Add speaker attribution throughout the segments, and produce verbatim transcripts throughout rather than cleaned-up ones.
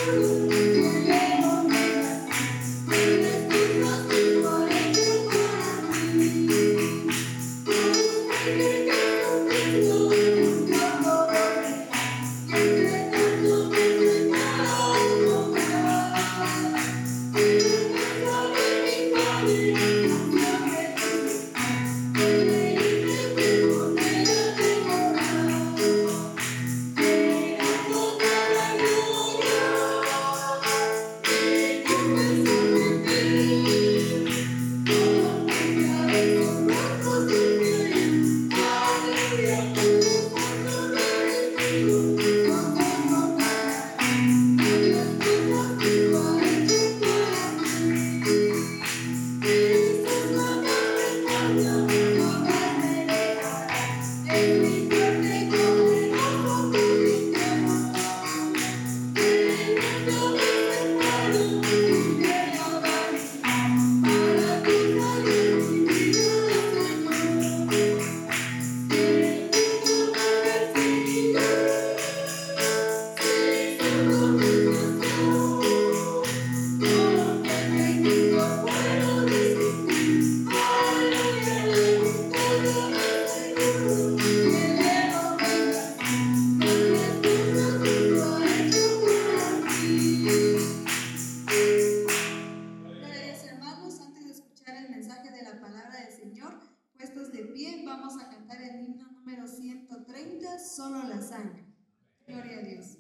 Speaker 1: Solo la sangre. Gloria a Dios.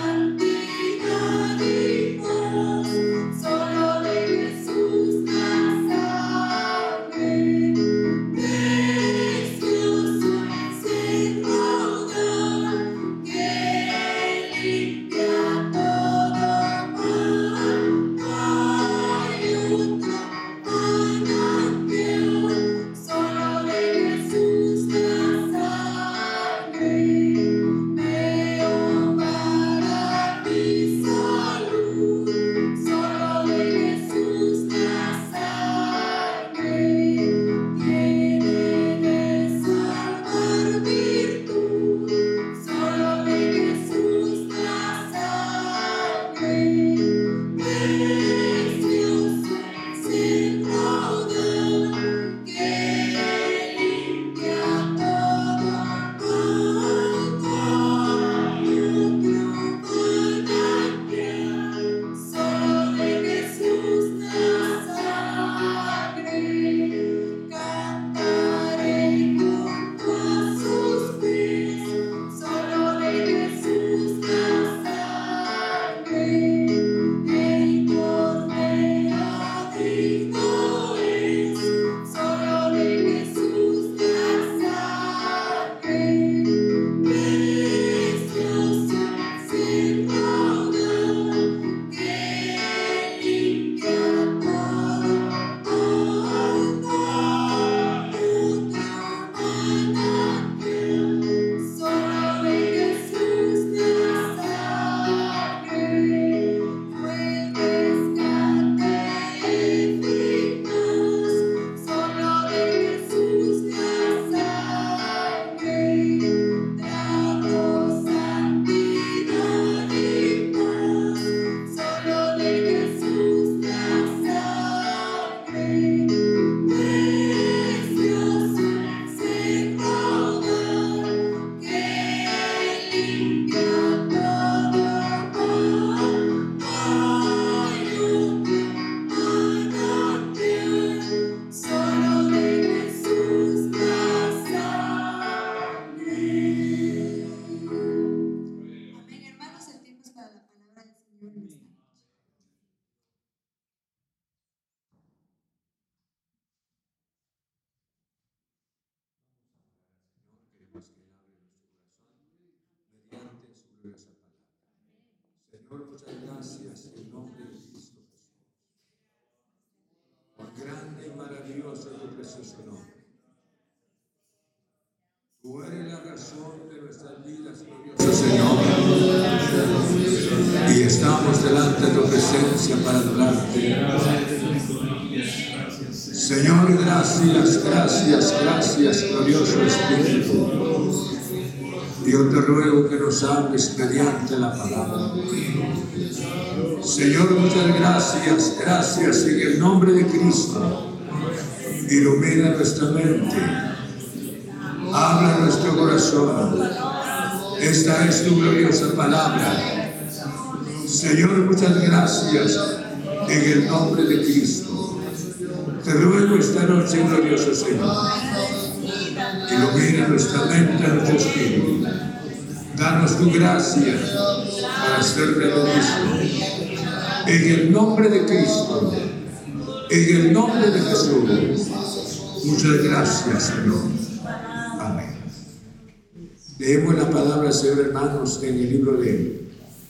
Speaker 2: Solo de Jesús. gracias en nombre de Cristo Jesús. Por grande y maravilloso tu precioso nombre. Tú eres la razón de nuestras vidas, glorioso Señor. Y estamos delante de tu presencia para adorarte. Señor, gracias, gracias, gracias, glorioso Espíritu. Yo te ruego que nos hables mediante la palabra. Señor, muchas gracias, gracias en el nombre de Cristo. Ilumina nuestra mente. Habla nuestro corazón. Esta es tu gloriosa palabra. Señor, muchas gracias en el nombre de Cristo. Te ruego esta noche, glorioso Señor. Ilumina nuestra mente, nuestro espíritu. Danos tu gracia para hacerte lo mismo. En el nombre de Cristo. En el nombre de Jesús. Muchas gracias, Señor. Amén. Leemos la palabra, Señor, hermanos, en el libro de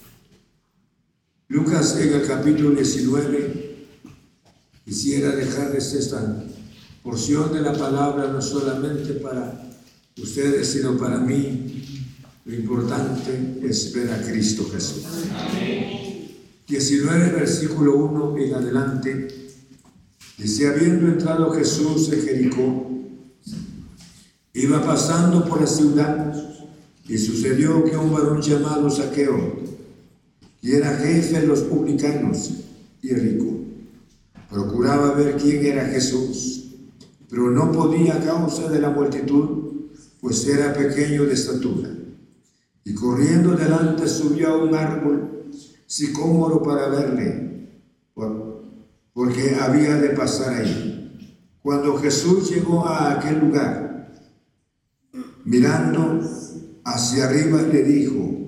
Speaker 2: Lucas, en el capítulo diecinueve. Quisiera dejarles esta porción de la palabra, no solamente para ustedes, sino para mí. Lo importante es ver a Cristo Jesús. diecinueve, versículo uno en adelante. Dice: habiendo entrado Jesús en Jericó, iba pasando por la ciudad, y sucedió que un varón llamado Zaqueo, que era jefe de los publicanos y rico, procuraba ver quién era Jesús, pero no podía a causa de la multitud, pues era pequeño de estatura. Y corriendo delante subió a un árbol sicómoro para verle, porque había de pasar ahí. Cuando Jesús llegó a aquel lugar, mirando hacia arriba, le dijo: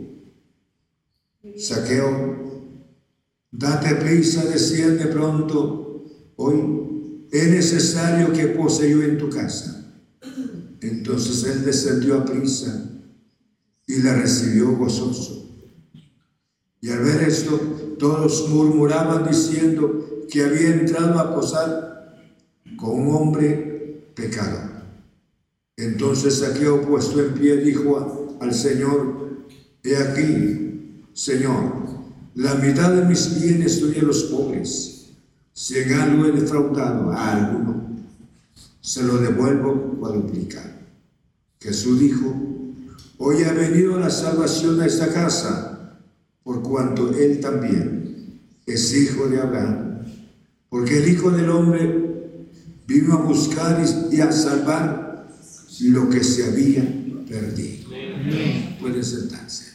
Speaker 2: Zaqueo, date prisa, desciende pronto, hoy es necesario que pose yo en tu casa. Entonces él descendió a prisa y la recibió gozoso. Y al ver esto, todos murmuraban diciendo que había entrado a posar con un hombre pecador. Entonces Zaqueo, puesto en pie, dijo a, al Señor: he aquí, Señor, la mitad de mis bienes doy a los pobres. Si en algo he defraudado a alguno, se lo devuelvo cuadruplicado. Jesús dijo: hoy ha venido la salvación a esta casa, por cuanto él también es hijo de Abraham, porque el Hijo del Hombre vino a buscar y a salvar lo que se había perdido. Puede sentarse.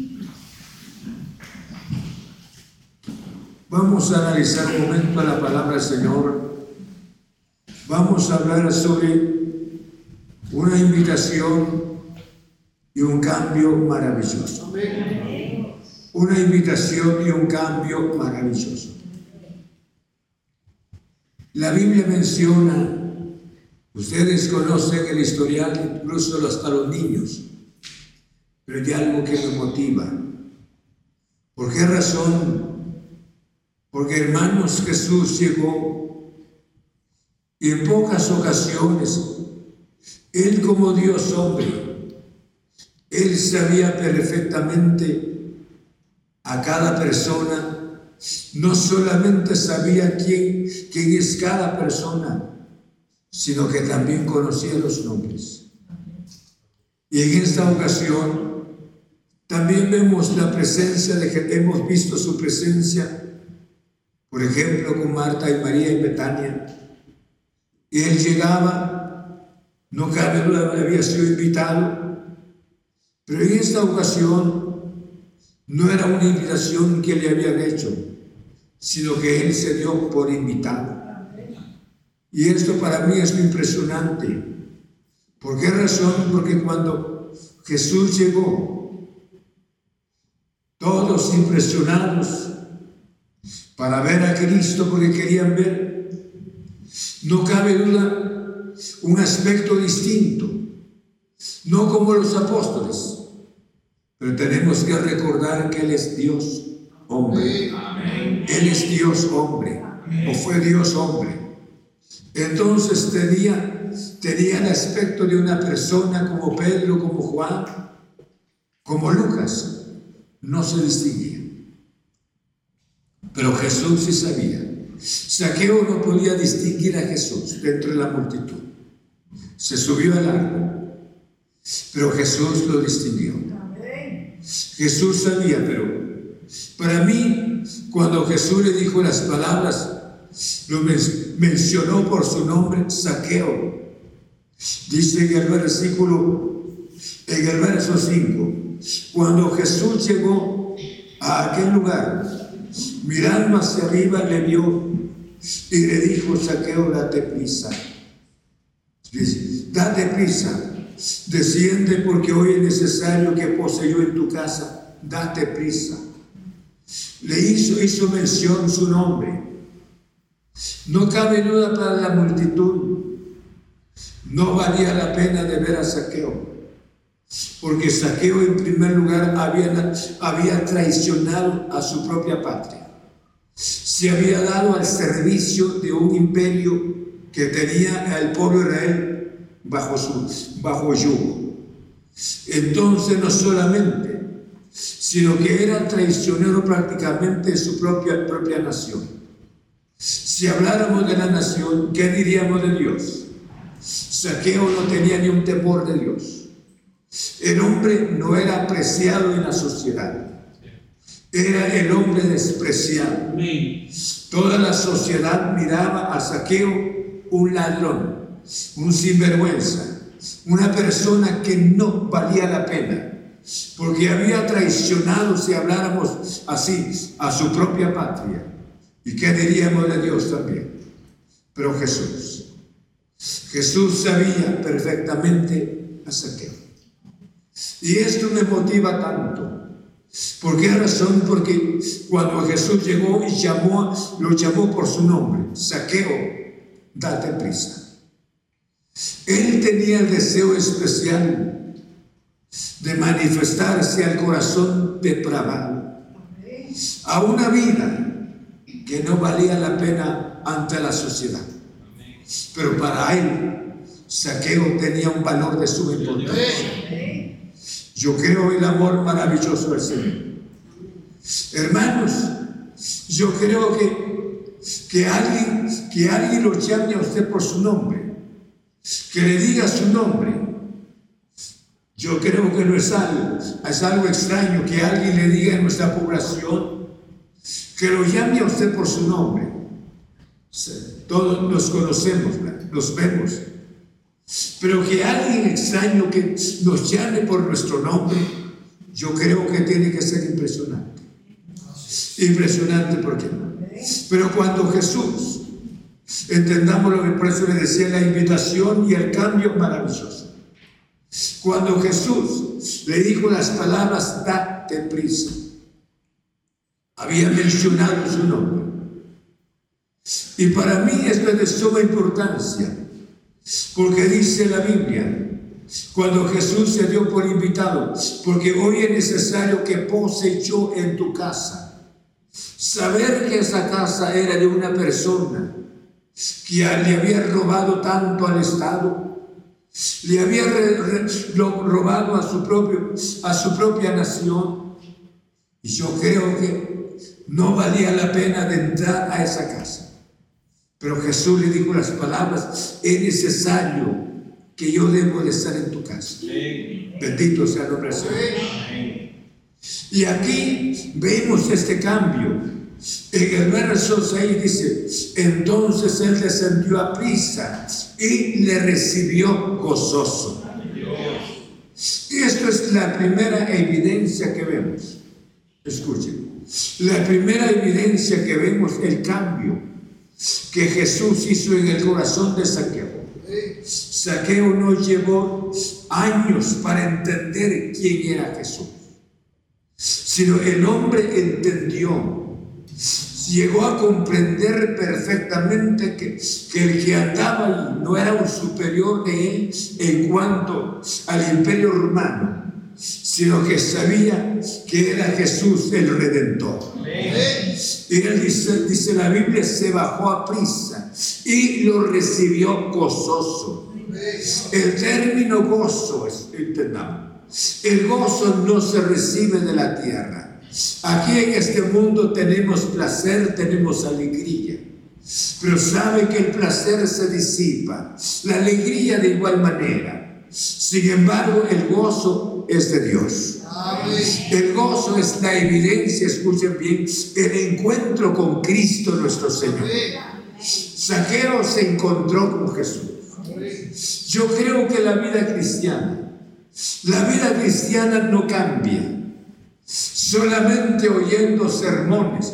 Speaker 2: Vamos a analizar un momento la palabra del Señor. Vamos a hablar sobre una invitación y un cambio maravilloso. Una invitación y un cambio maravilloso. La Biblia menciona, ustedes conocen el historial, incluso hasta los niños, pero hay algo que me motiva. ¿Por qué razón? Porque, hermanos, Jesús llegó y en pocas ocasiones, Él como Dios hombre, Él sabía perfectamente a cada persona. No solamente sabía quién, quién es cada persona, sino que también conocía los nombres. Y en esta ocasión también vemos la presencia de que hemos visto su presencia, por ejemplo, con Marta y María en Betania. Y él llegaba, no cabe duda, había sido invitado, pero en esta ocasión no era una invitación que le habían hecho, sino que él se dio por invitado. Y esto para mí es muy impresionante. ¿Por qué razón? Porque cuando Jesús llegó, todos impresionados para ver a Cristo, porque querían ver, no cabe duda, un aspecto distinto, no como los apóstoles, pero tenemos que recordar que Él es Dios hombre. Él es Dios hombre, o fue Dios hombre. Entonces tenía, tenía el aspecto de una persona como Pedro, como Juan, como Lucas. No se distinguía. Pero Jesús sí sabía. Zaqueo no podía distinguir a Jesús dentro de la multitud. Se subió al árbol, pero Jesús lo distinguió. Jesús sabía, pero para mí, cuando Jesús le dijo las palabras, lo men- mencionó por su nombre, Zaqueo. Dice en el versículo, en el verso cinco, cuando Jesús llegó a aquel lugar, mirando hacia arriba, le vio y le dijo, Zaqueo, date prisa. Dice, date prisa, desciende porque hoy es necesario que pose yo en tu casa, date prisa. Le hizo, hizo mención su nombre. No cabe duda para la multitud, no valía la pena de ver a Zaqueo, porque Zaqueo en primer lugar había, había traicionado a su propia patria. Se había dado al servicio de un imperio que tenía al pueblo de Israel bajo su bajo yugo. Entonces no solamente, sino que era traicionero prácticamente de su propia, propia nación. Si habláramos de la nación, ¿qué diríamos de Dios? Zaqueo no tenía ni un temor de Dios. El hombre no era apreciado en la sociedad. Era el hombre despreciado. Toda la sociedad miraba a Zaqueo un ladrón, un sinvergüenza, una persona que no valía la pena, porque había traicionado, si habláramos así, a su propia patria. ¿Y qué diríamos de Dios también? Pero Jesús, Jesús sabía perfectamente a Zaqueo. Y esto me motiva tanto. ¿Por qué razón? Porque cuando Jesús llegó y llamó, lo llamó por su nombre, Zaqueo, date prisa. Él tenía el deseo especial de manifestarse al corazón depravado, a una vida que no valía la pena ante la sociedad. Pero para él, Zaqueo tenía un valor de suma importancia. Yo creo en el amor maravilloso del Señor. Hermanos, yo creo que, que, alguien, que alguien lo llame a usted por su nombre, que le diga su nombre. Yo creo que no es algo, es algo extraño que alguien le diga en nuestra población, que lo llame a usted por su nombre. Todos nos conocemos, nos vemos. Pero que alguien extraño que nos llame por nuestro nombre, yo creo que tiene que ser impresionante. Impresionante, ¿por qué? Pero cuando Jesús, entendamos lo que por eso le decía, la invitación y el cambio maravilloso. Cuando Jesús le dijo las palabras, date prisa, había mencionado su nombre. Y para mí esto es de suma importancia, porque dice la Biblia, cuando Jesús se dio por invitado, porque hoy es necesario que pose yo en tu casa. Saber que esa casa era de una persona que le había robado tanto al Estado, le había re, re, lo, robado a su, propio, a su propia nación, y yo creo que no valía la pena de entrar a esa casa. Pero Jesús le dijo las palabras, es necesario que yo debo de estar en tu casa. Sí. Bendito sea el nombre del Señor. Y aquí vemos este cambio. En el verso seis dice, entonces él descendió a prisa y le recibió gozoso. Y esto es la primera evidencia que vemos. Escuchen, la primera evidencia que vemos, el cambio que Jesús hizo en el corazón de Zaqueo. Zaqueo no llevó años para entender quién era Jesús, sino el hombre entendió, llegó a comprender perfectamente que, que el que andaba ahí no era un superior de él en cuanto al imperio romano, sino que sabía que era Jesús el Redentor. Y él dice, dice la Biblia, se bajó a prisa y lo recibió gozoso. El término gozo es, entendamos, el gozo no se recibe de la tierra. Aquí en este mundo tenemos placer, tenemos alegría, pero sabe que el placer se disipa, la alegría de igual manera. Sin embargo, el gozo es de Dios. El gozo es la evidencia, escuchen bien, el encuentro con Cristo nuestro Señor. Zaqueo se encontró con Jesús. Yo creo que la vida cristiana, la vida cristiana no cambia solamente oyendo sermones.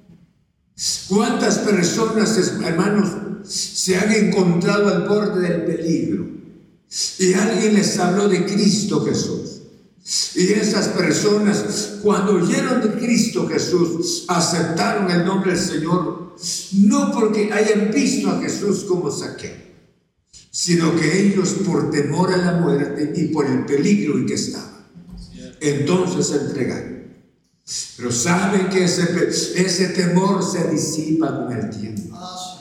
Speaker 2: ¿Cuántas personas, hermanos, se han encontrado al borde del peligro y alguien les habló de Cristo Jesús? Y esas personas, cuando oyeron de Cristo Jesús, aceptaron el nombre del Señor, no porque hayan visto a Jesús como Zaqueo, sino que ellos, por temor a la muerte y por el peligro en que estaban, entonces se entregaron. Pero saben que ese, ese temor se disipa con el tiempo,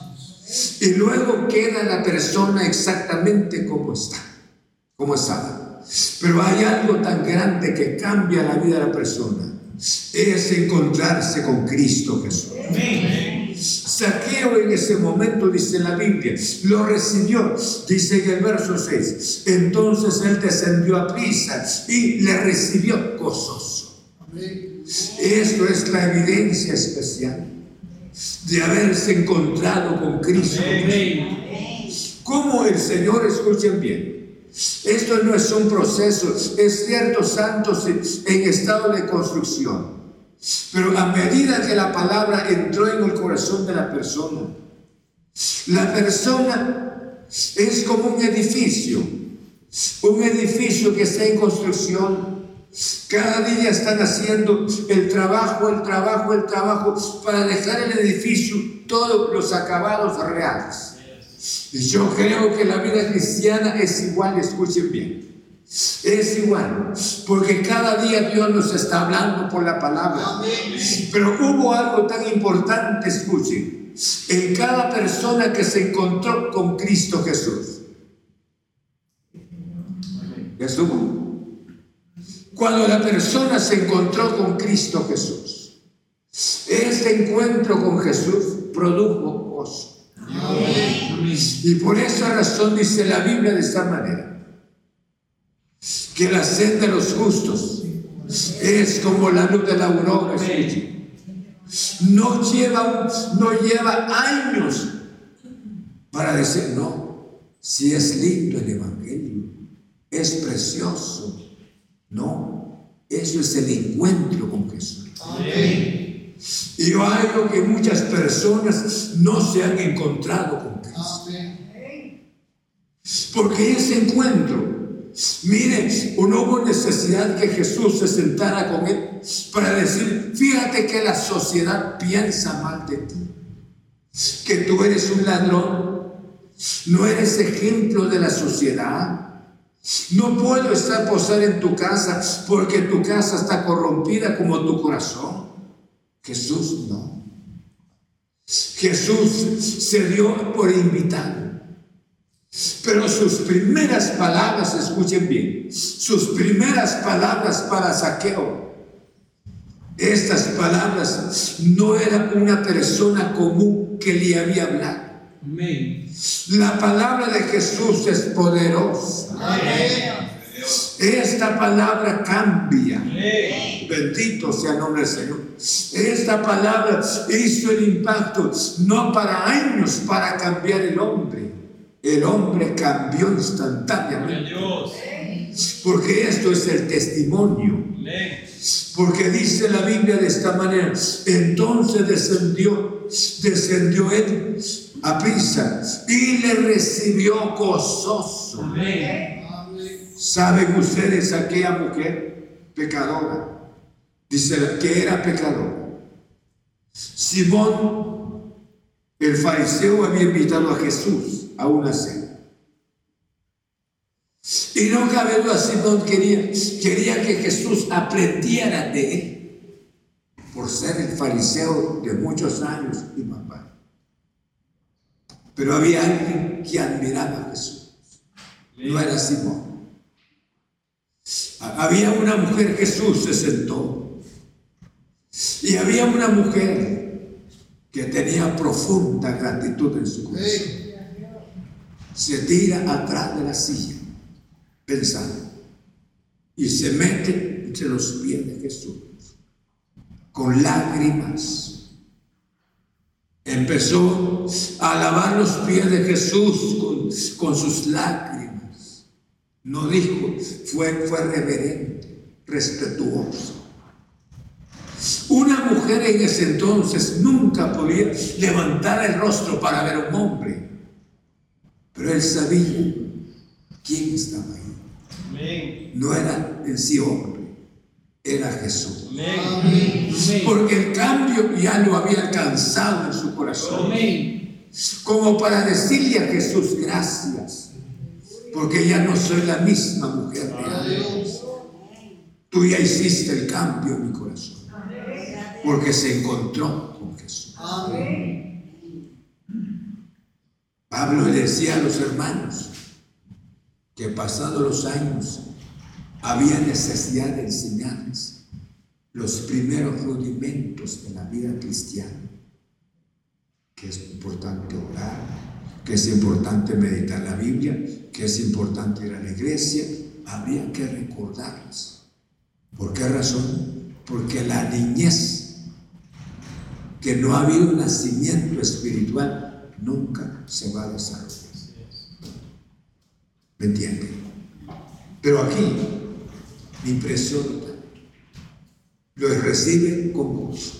Speaker 2: y luego queda la persona exactamente como está, como estaba. Pero hay algo tan grande que cambia la vida de la persona, es encontrarse con Cristo Jesús. Zaqueo en ese momento, dice la Biblia, lo recibió, dice en el verso seis, entonces él descendió a prisa y le recibió gozoso. Esto es la evidencia especial de haberse encontrado con Cristo. Como el Señor, escuchen bien, esto no es un proceso, es cierto, santos en estado de construcción, pero a medida que la palabra entró en el corazón de la persona, la persona es como un edificio, un edificio que está en construcción. Cada día están haciendo el trabajo, el trabajo, el trabajo para dejar el edificio todos los acabados reales. Y yo creo que la vida cristiana es igual, escuchen bien, es igual, porque cada día Dios nos está hablando por la palabra. Pero hubo algo tan importante, escuchen, en cada persona que se encontró con Cristo Jesús. ¿Estuvo? Cuando la persona se encontró con Cristo Jesús, este encuentro con Jesús produjo gozo. Y por esa razón dice la Biblia de esta manera, que la senda de los justos es como la luz de la aurora. No lleva, no lleva años para decir, no, si es lindo el Evangelio, es precioso. No, eso es el encuentro con Jesús. Amén. Y yo hallo que muchas personas no se han encontrado con Cristo. Amén. Porque ese encuentro, mire, no hubo necesidad que Jesús se sentara con él para decir, fíjate que la sociedad piensa mal de ti, que tú eres un ladrón, no eres ejemplo de la sociedad. No puedo estar posar en tu casa porque tu casa está corrompida como tu corazón. Jesús no. Jesús se dio por invitado. Pero sus primeras palabras, escuchen bien, sus primeras palabras para Zaqueo, estas palabras no era una persona común que le había hablado. Amén. La palabra de Jesús es poderosa. Amén. Esta palabra cambia. Amén. Bendito sea el nombre del Señor. Esta palabra hizo el impacto no para años, para cambiar el hombre. El hombre cambió instantáneamente. Porque esto es el testimonio. Porque dice la Biblia de esta manera, entonces descendió, descendió él a prisa y le recibió gozoso. Amén. ¿Saben ustedes aquella mujer pecadora? Dice que era pecadora. Simón, el fariseo, había invitado a Jesús a una cena. Y no cabe duda, Simón quería, quería que Jesús aprendiera de él, por ser el fariseo de muchos años y papá. Pero había alguien que admiraba a Jesús. No era Simón. Había una mujer, Jesús se sentó. Y había una mujer que tenía profunda gratitud en su corazón. Se tira atrás de la silla, pensando, y se mete entre los pies de Jesús, con lágrimas. Empezó a lavar los pies de Jesús con, con sus lágrimas. No dijo, fue, fue reverente, respetuoso. Una mujer en ese entonces nunca podía levantar el rostro para ver a un hombre, pero él sabía quién estaba ahí. No era en sí hombre, era Jesús. Porque el cambio ya lo había alcanzado en su corazón, como para decirle a Jesús, gracias, porque ya no soy la misma mujer de antes. Tú ya hiciste el cambio en mi corazón, porque se encontró con Jesús. Pablo le decía a los hermanos que pasados los años había necesidad de enseñarles los primeros rudimentos de la vida cristiana, que es importante orar, que es importante meditar la Biblia, que es importante ir a la iglesia. Había que recordarles. ¿Por qué razón? Porque la niñez, que no ha habido un nacimiento espiritual, nunca se va a desarrollar. ¿Me entienden? Pero aquí me impresiona tanto. Los reciben con gozo.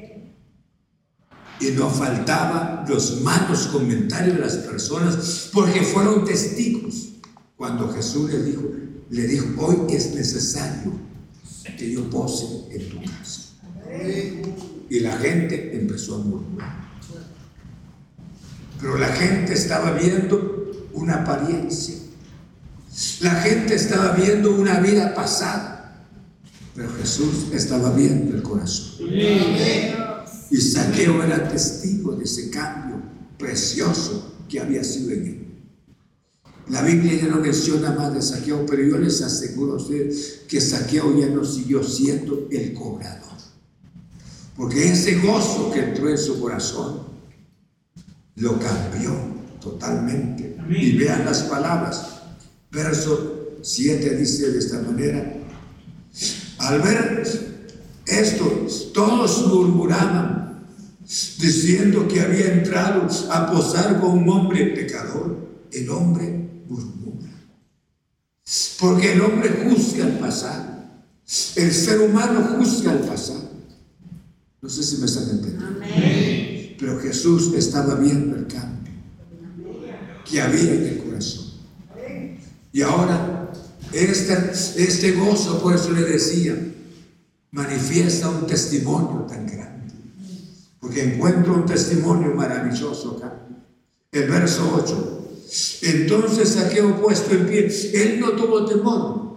Speaker 2: Y no faltaban los malos comentarios de las personas, porque fueron testigos cuando Jesús les dijo, le dijo, hoy es necesario que yo pose en tu casa. Y la gente empezó a murmurar. Pero la gente estaba viendo una apariencia. La gente estaba viendo una vida pasada. Pero Jesús estaba viendo el corazón. Y Zaqueo era testigo de ese cambio precioso que había sido en él. La Biblia ya no menciona más de Zaqueo, pero yo les aseguro a ustedes que Zaqueo ya no siguió siendo el cobrador. Porque ese gozo que entró en su corazón lo cambió totalmente. Amén. Y vean las palabras. Verso siete dice de esta manera: al ver esto, todos murmuraban, diciendo que había entrado a posar con un hombre pecador. El hombre murmura, porque el hombre juzga al pasado. El ser humano juzga al pasado. No sé si me están entendiendo. Amén. Pero Jesús estaba viendo el cambio que había en el corazón. Y ahora este, este gozo, por eso le decía, manifiesta un testimonio tan grande, porque encuentro un testimonio maravilloso acá. El verso ocho: entonces Zaqueo, puesto en pie, él no tuvo temor.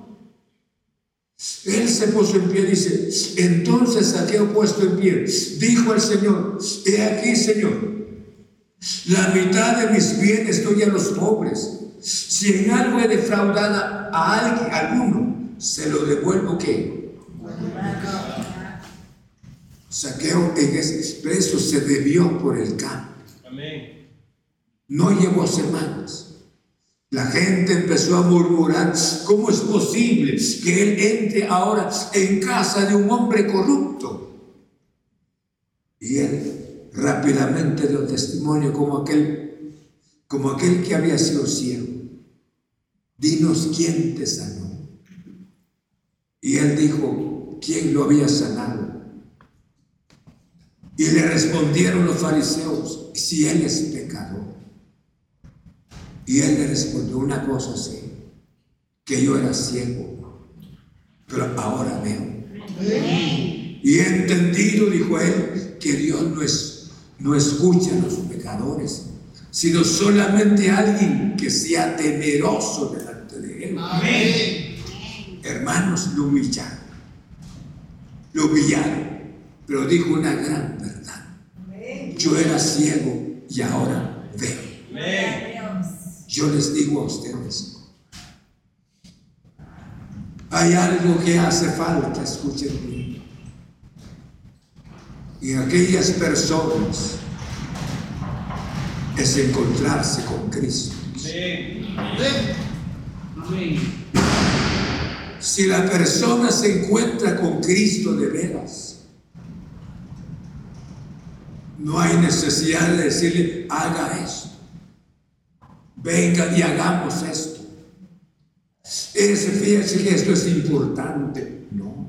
Speaker 2: Él se puso en pie, dice, entonces Zaqueo, puesto en pie, dijo al Señor: he aquí, Señor, la mitad de mis bienes doy a los pobres. Si en algo he defraudado a alguien, alguno, se lo devuelvo, ¿qué? Zaqueo en ese preso se debió por el cambio. Amén. No llevó semanas. La gente empezó a murmurar: ¿cómo es posible que él entre ahora en casa de un hombre corrupto? Y él rápidamente dio testimonio como aquel, como aquel que había sido ciego. Dinos quién te sanó. Y él dijo quién lo había sanado. Y le respondieron los fariseos: si él es pecador. Y él le respondió: una cosa sé, que yo era ciego, pero ahora veo. Amén. Y he entendido, dijo él, que Dios no, es, no escucha a los pecadores, sino solamente a alguien que sea temeroso delante de él.
Speaker 3: Amén.
Speaker 2: Hermanos, lo humillaron. Lo humillaron. Pero dijo una gran verdad. Yo era ciego y ahora veo. Yo les digo a ustedes, hay algo que hace falta, escuchen bien. Y aquellas personas es encontrarse con Cristo.
Speaker 3: Amén.
Speaker 2: Si la persona se encuentra con Cristo de veras, no hay necesidad de decirle, haga esto, venga y hagamos esto. Es, fíjense que esto es importante. No,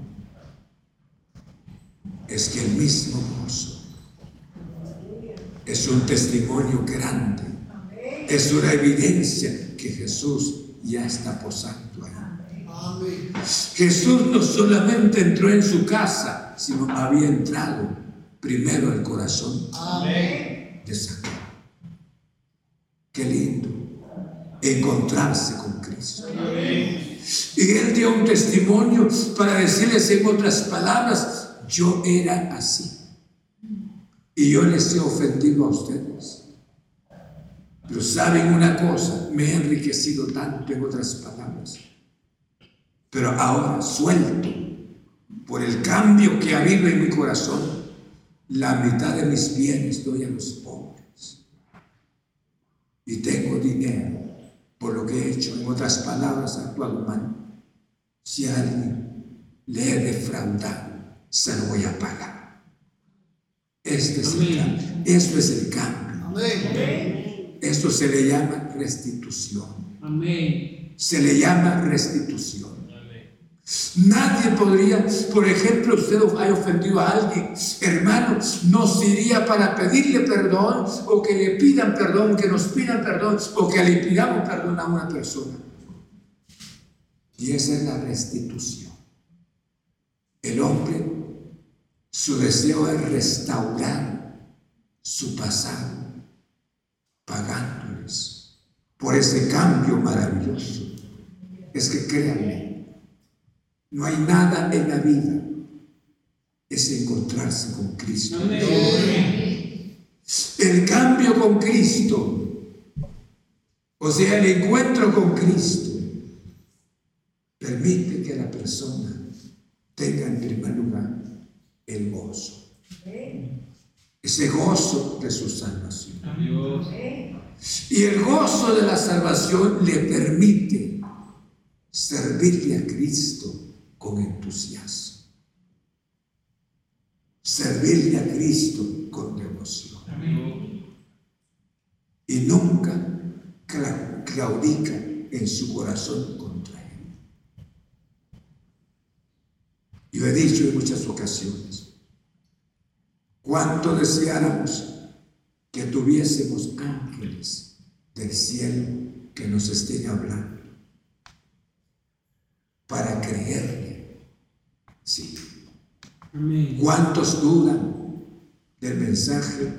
Speaker 2: es que el mismo gozo es un testimonio grande, es una evidencia que Jesús ya está posando ahí. Jesús no solamente entró en su casa, sino había entrado primero al corazón de Saqueo. Qué lindo encontrarse con Cristo. Y él dio un testimonio para decirles en otras palabras, yo era así y yo les he ofendido a ustedes, pero saben una cosa, me he enriquecido tanto, en otras palabras, pero ahora suelto por el cambio que ha habido en mi corazón, la mitad de mis bienes doy a los pobres y tengo dinero por lo que he hecho. En otras palabras, actuado mal. Si a alguien le he defraudado, se lo voy a pagar. Este es el cambio. Esto es el cambio. Amén. Esto se le llama restitución. Amén. Se le llama restitución. Nadie podría, por ejemplo, usted haya ofendido a alguien, hermano, nos iría para pedirle perdón, o que le pidan perdón, que nos pidan perdón, o que le pidamos perdón a una persona. Y esa es la restitución. El hombre, su deseo es restaurar su pasado, pagándoles por ese cambio maravilloso. Es que créanme, no hay nada en la vida, es encontrarse con Cristo. Amén. El cambio con Cristo, o sea, el encuentro con Cristo, permite que la persona tenga en primer lugar el gozo. Ese gozo de su salvación. Y el gozo de la salvación le permite servirle a Cristo con entusiasmo, servirle a Cristo con devoción. Amén. Y nunca claudica en su corazón contra Él. Yo he dicho en muchas ocasiones, cuánto deseáramos que tuviésemos ángeles del cielo que nos estén hablando para creerle. Sí. Amén. ¿Cuántos dudan del mensaje?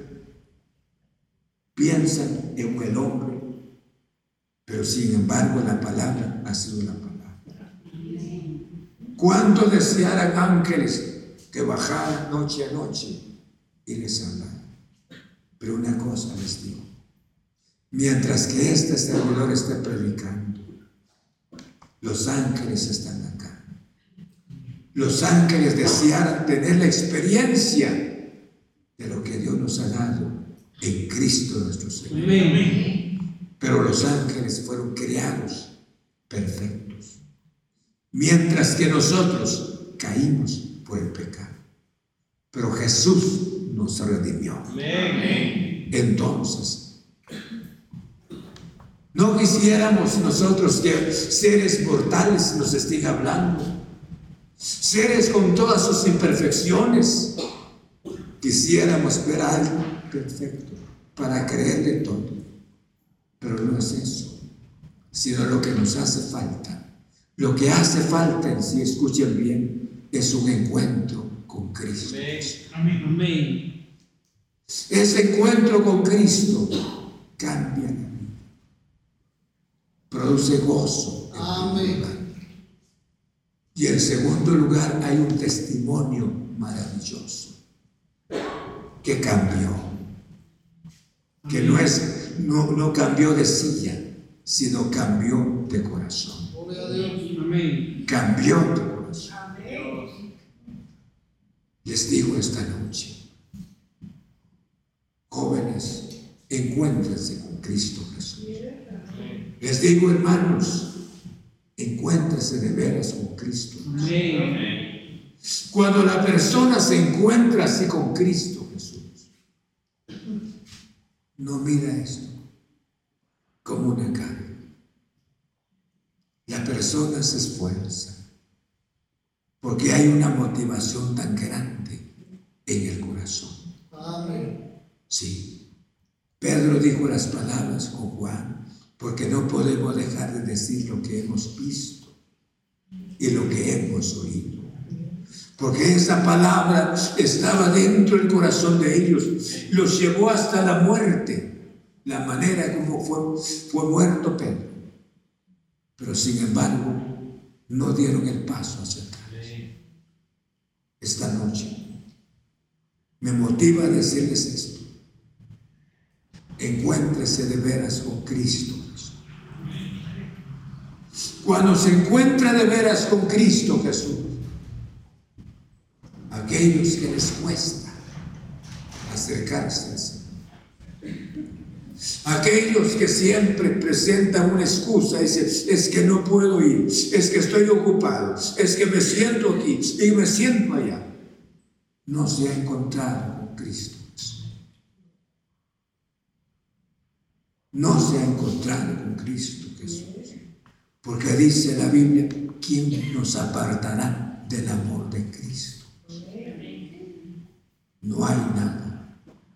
Speaker 2: Piensan en el hombre, pero sin embargo la palabra ha sido la palabra. ¿Cuántos desearan ángeles que bajaran noche a noche y les hablaran? Pero una cosa les digo, mientras que este servidor esté predicando, los ángeles están acá. Los ángeles desearan tener la experiencia de lo que Dios nos ha dado en Cristo nuestro Señor. Amén. Pero los ángeles fueron creados perfectos, mientras que nosotros caímos por el pecado. Pero Jesús nos redimió. Amén. Entonces, no quisiéramos nosotros que seres mortales nos estén hablando, seres con todas sus imperfecciones. Quisiéramos ver algo perfecto para creerle todo, pero no es eso, sino lo que nos hace falta. Lo que hace falta en sí, escuchen bien, es un encuentro con Cristo. Amén. Amén. Ese encuentro con Cristo cambia la vida, produce gozo.
Speaker 3: Amén.
Speaker 2: Y en segundo lugar hay un testimonio maravilloso que cambió, que no es, no, no cambió de silla, sino cambió de corazón.
Speaker 3: Gloria a Dios.
Speaker 4: Amén.
Speaker 2: Cambió de corazón. Les digo esta noche, jóvenes, encuéntrense con Cristo Jesús. Les digo, hermanos, encuéntrense de veras con Cristo.
Speaker 4: Amén.
Speaker 2: Cuando la persona se encuentra así con Cristo Jesús, no mira esto como una carga. La persona se esfuerza porque hay una motivación tan grande en el corazón.
Speaker 3: Amén.
Speaker 2: Sí. Pedro dijo las palabras con Juan, porque no podemos dejar de decir lo que hemos visto y lo que hemos oído. Porque esa palabra estaba dentro del corazón de ellos, los llevó hasta la muerte, la manera como fue, fue muerto Pedro. Pero sin embargo, no dieron el paso hacia atrás. Esta noche me motiva a decirles esto. Encuéntrese de veras con Cristo. Cuando se encuentra de veras con Cristo Jesús, aquellos que les cuesta acercarse al Señor, aquellos que siempre presentan una excusa y dicen, es que no puedo ir, es que estoy ocupado, es que me siento aquí y me siento allá, no se ha encontrado con Cristo Jesús. No se ha encontrado con Cristo Jesús. Porque dice la Biblia, ¿quién nos apartará del amor de Cristo? No hay nada.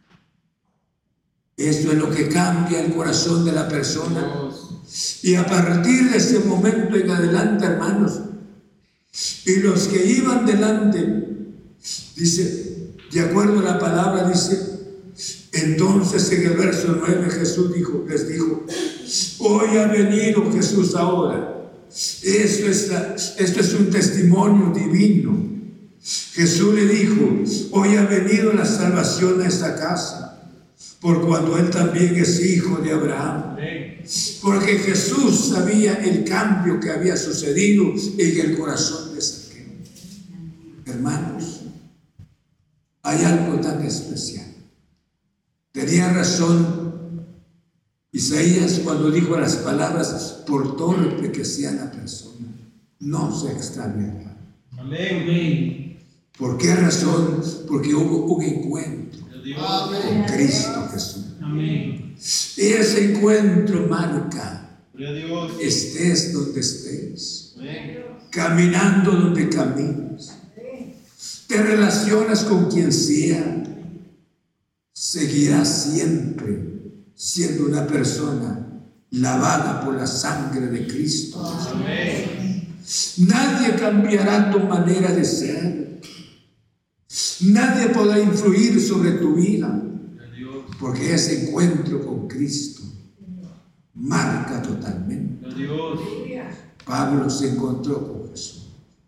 Speaker 2: Esto es lo que cambia el corazón de la persona. Y a partir de ese momento en adelante, hermanos, y los que iban delante, dice, de acuerdo a la palabra, dice, entonces en el verso nueve Jesús dijo, les dijo, hoy ha venido Jesús ahora. Esto es, la, esto es un testimonio divino. Jesús le dijo, hoy ha venido la salvación a esta casa, por cuanto él también es hijo de Abraham. Porque Jesús sabía el cambio que había sucedido en el corazón de Saqueo. Hermanos, hay algo tan especial. Tenía razón Isaías cuando dijo las palabras, por torpe que sea la persona, no se extraviará.
Speaker 4: Amén.
Speaker 2: ¿Por qué razón? Porque hubo un encuentro
Speaker 3: Amén.
Speaker 2: con Cristo Jesús.
Speaker 4: Amén.
Speaker 2: Y ese encuentro marca,
Speaker 4: Dios.
Speaker 2: estés donde estés,
Speaker 4: Amén.
Speaker 2: caminando donde camines, te relacionas con quien sea, seguirás siempre siendo una persona lavada por la sangre de Cristo.
Speaker 4: Amén.
Speaker 2: Nadie cambiará tu manera de ser. Nadie podrá influir sobre tu vida, porque ese encuentro con Cristo marca totalmente. Pablo se encontró con Jesús.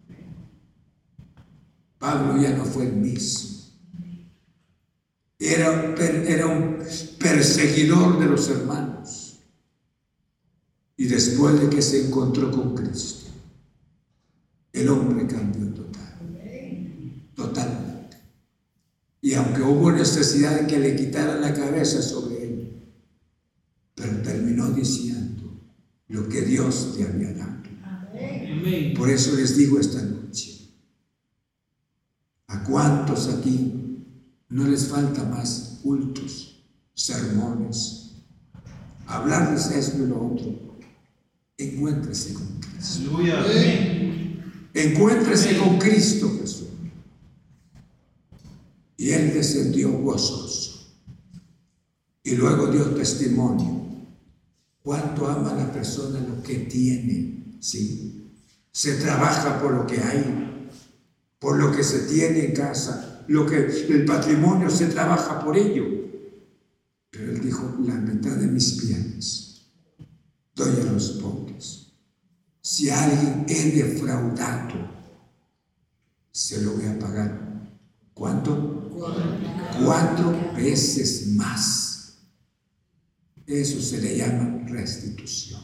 Speaker 2: Pablo ya no fue el mismo. Era, era un perseguidor de los hermanos. Y después de que se encontró con Cristo, el hombre cambió total. Totalmente. Y aunque hubo necesidad de que le quitaran la cabeza sobre él, pero terminó diciendo lo que Dios te había dado.
Speaker 4: Amén.
Speaker 2: Por eso les digo esta noche, ¿a cuántos aquí no les falta más cultos, sermones, hablarles esto y lo otro? Encuéntrese con Cristo.
Speaker 4: Aleluya. Amén.
Speaker 2: Encuéntrese con Cristo Jesús. Y él descendió gozoso. Y luego dio testimonio. Cuánto ama la persona lo que tiene, ¿sí? Se trabaja por lo que hay, por lo que se tiene en casa, lo que el patrimonio se trabaja por ello. Pero él dijo, la mitad de mis bienes doy a los pobres. Si alguien es defraudado, se lo voy a pagar. ¿Cuánto? Cuatro veces más. Eso se le llama restitución.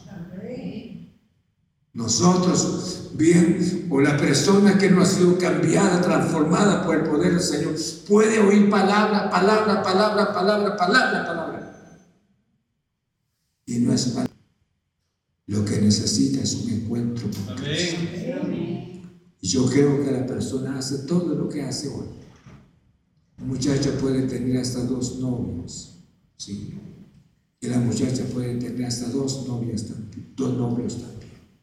Speaker 2: Nosotros, bien, o la persona que no ha sido cambiada, transformada por el poder del Señor, puede oír palabra, palabra, palabra, palabra, palabra, palabra. Y no es palabra. Lo que necesita es un encuentro con Cristo. Y yo creo que la persona hace todo lo que hace hoy. La muchacha puede tener hasta dos novios, ¿sí? Y la muchacha puede tener hasta dos novias también, dos novios también.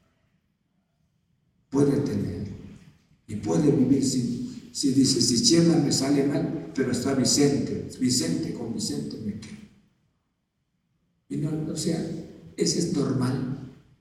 Speaker 2: Puede tener y puede vivir si, si dice, si Chela me sale mal, pero está Vicente, Vicente con Vicente me quedo. Y no, o sea, ese es normal.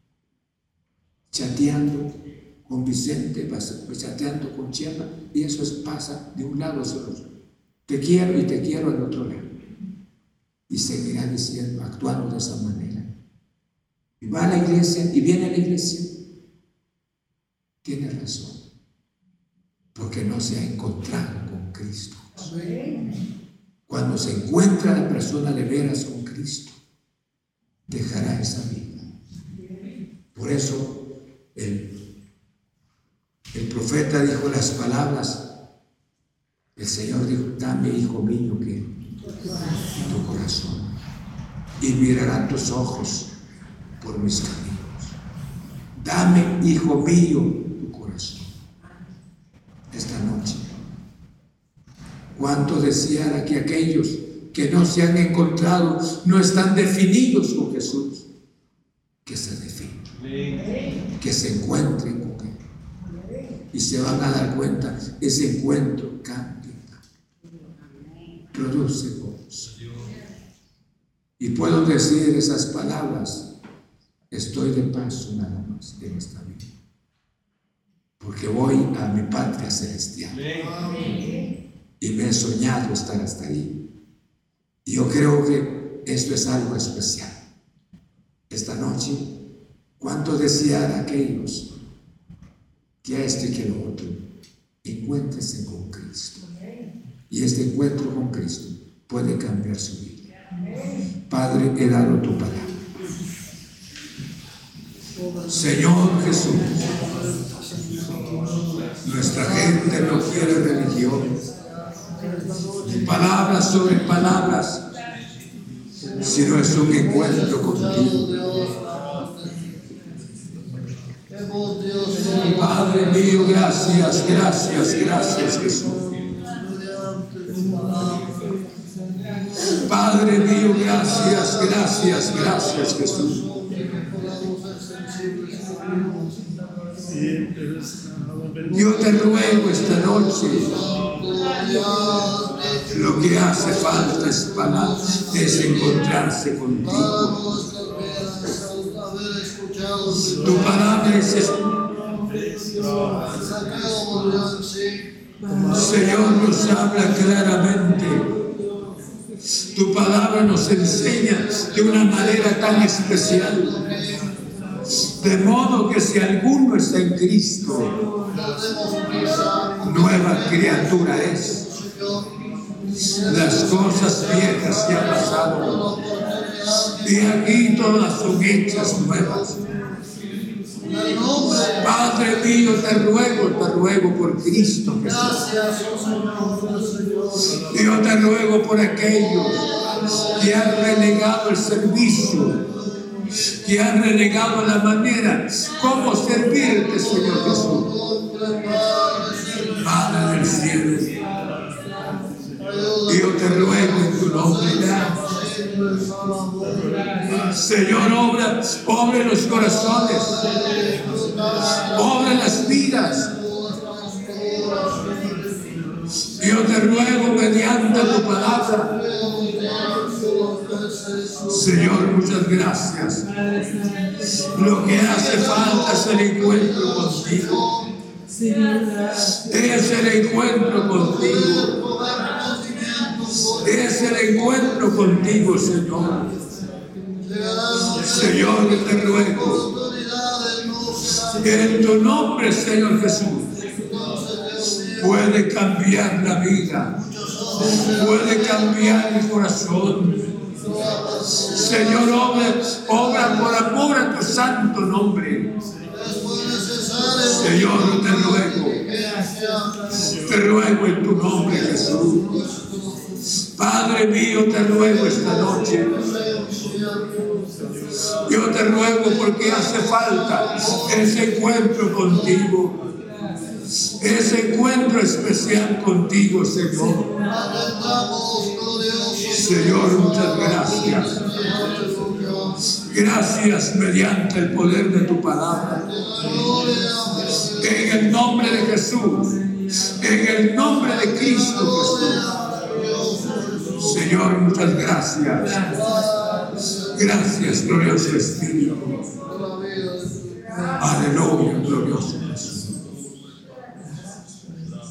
Speaker 2: Chateando con Vicente, pues, chateando con Chela, y eso es, pasa de un lado hacia el otro. Te quiero y te quiero al otro lado. Y seguirá diciendo, actuando de esa manera. Y va a la iglesia y viene a la iglesia. Tiene razón, porque no se ha encontrado con Cristo. Cuando se encuentra la persona de veras con Cristo, dejará esa vida. Por eso el, el profeta dijo las palabras. El Señor dijo, dame, hijo mío, que tu corazón, y mirarán tus ojos por mis caminos. Dame, hijo mío, esta noche. Cuánto deseara que aquellos que no se han encontrado, no están definidos con Jesús, que se definan, que se encuentren con Él, y se van a dar cuenta, ese encuentro cambia, produce gozo. Y puedo decir esas palabras, estoy de paso nada más en esta vida, porque voy a mi patria celestial. Amén. Y me he soñado estar hasta ahí. Y yo creo que esto es algo especial. Esta noche, ¿cuánto desear a aquellos que a este y que a lo otro encuéntrense con Cristo? Y este encuentro con Cristo puede cambiar su vida. Padre, he dado tu palabra. Señor Jesús, nuestra gente no quiere religión, ni palabras sobre palabras, sino es un encuentro contigo. Padre mío, gracias, gracias, gracias, Jesús. Padre mío, gracias, gracias, gracias, Jesús. Yo te ruego esta noche, lo que hace falta es, para, es encontrarse contigo. Tu palabra es Señor, nos habla claramente. Tu palabra nos enseña de una manera tan especial. De modo que si alguno está en Cristo, nueva criatura es. Las cosas viejas se han pasado y aquí todas son hechas nuevas. Padre mío, te ruego, te ruego por Cristo Jesús. Yo te ruego por aquellos que han renegado el servicio, que han renegado la manera como servirte, Señor Jesús. Padre del cielo, yo te ruego en tu nombre, Señor, obra, obra en los corazones, obra en las vidas. Yo te ruego mediante tu palabra. Señor, muchas gracias. Lo que hace falta es el encuentro contigo. Es el encuentro contigo. Es el encuentro contigo, Señor. Señor, te ruego que en tu nombre, Señor Jesús, puede cambiar la vida, puede cambiar mi corazón. Señor, obra, obra por amor a tu santo nombre. Señor, te ruego, te ruego en tu nombre, Jesús. Padre mío, te ruego esta noche. Yo te ruego porque hace falta ese encuentro contigo. Ese encuentro especial contigo, Señor. Señor, muchas gracias. Gracias mediante el poder de tu palabra. En el nombre de Jesús. En el nombre de Cristo Jesús. Señor, muchas gracias. Gracias, glorioso Espíritu.